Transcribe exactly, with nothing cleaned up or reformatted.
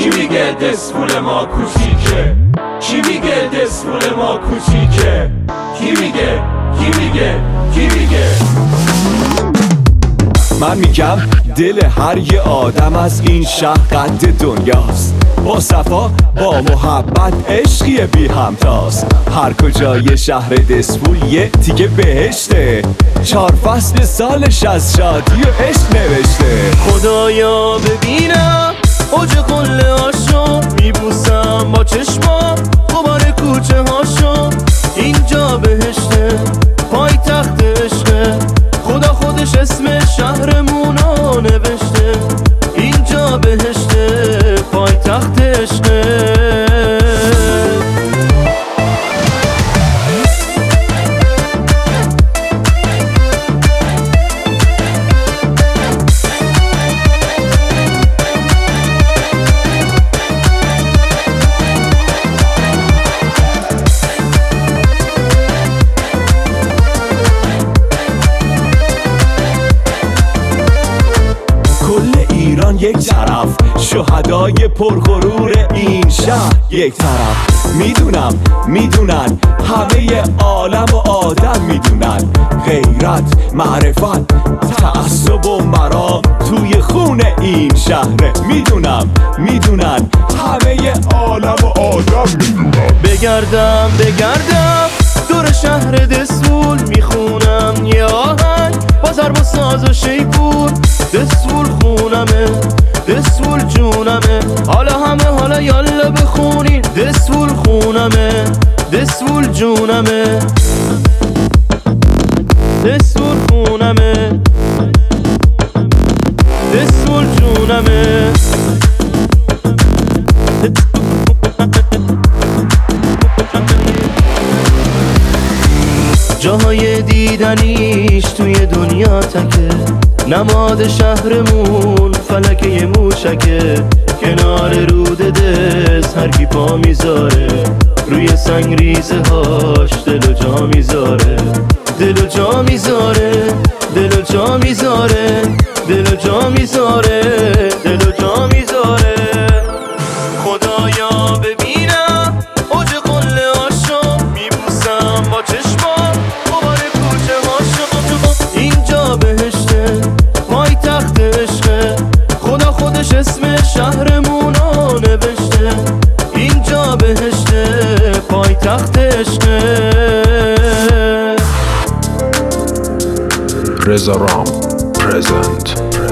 کی میگه دسپول ما کوچیکه؟ کی میگه دسپول ما کوچیکه؟ کی میگه؟ کی میگه؟ کی میگه؟ من میگم دل هر یه آدم از این شهر قد دنیاست، با صفا با محبت عشقی بی همتاست. هر کجای شهر دسپول یه تیکه بهشته، چهار فصل سالش از شادی و عشق نوشته. خدایا ببینم اوج قله هاشو، میبوسم با چشمام غبار کوچه هاشو. اینجا بهشته پای تخت عشقه، خدا خودش اسم شهرمونو نوشته. اینجا بهشته پای تخت عشقه. ایران یک طرف، شهدای پرغرور این شهر یک طرف. میدونم میدونن همه عالم و آدم میدونن، غیرت معرفت تعصب و مرام توی خون این شهره. میدونم میدونن همه عالم و آدم میدونن. بگردم بگردم دور شهر دسپول، میخونم یه آهنگ با ضرب و ساز و شیپور. دسپول خونمه، دسپول جونمه، حالا همه حالا یالا بخونین. دسپول خونمه، دسپول جونمه، دسپول خونمه، دسپول جونمه. جاهای دیدنیش توی دنیا تکه، نماد شهرمون فلکه موشکه. کنار رود دست هر کی پا میذاره، روی سنگ ریزه هاش دل و جا میذاره. دل و جا میذاره، دل و جا میذاره، دل و جا میذاره، دل و جا میذاره. خدایا ببینم اوج قله هاشو، میبوسم با چشمام غبار کوچه هاشو. اینجا بهشته پای تخت عشقه، خدا خودش اسم شهرمونو نوشته. اینجا بهشته پای تخت عشقه. رضا رام پرزنت.